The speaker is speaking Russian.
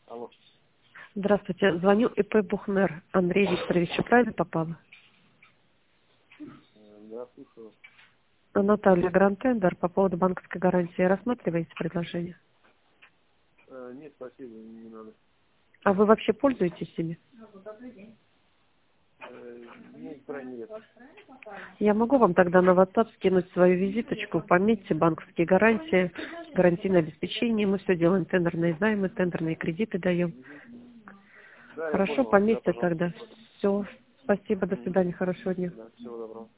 Алло. Здравствуйте. Звоню ИП Бухнер. Андрей Викторович, правильно попала? Да, слушаю. Наталья Гранд-Тендер по поводу банковской гарантии. Рассматриваете предложение? Нет, спасибо, не надо. А вы вообще пользуетесь ими? Ну, крайне редко. Я могу вам тогда на WhatsApp скинуть свою визиточку, пометьте банковские гарантии, гарантийное обеспечение. Мы все делаем, тендерные займы, тендерные кредиты даем. Да, я Хорошо, понял. Да, пометьте пожалуйста. тогда. Все. Спасибо, до свидания, хорошего дня. Да, всего доброго.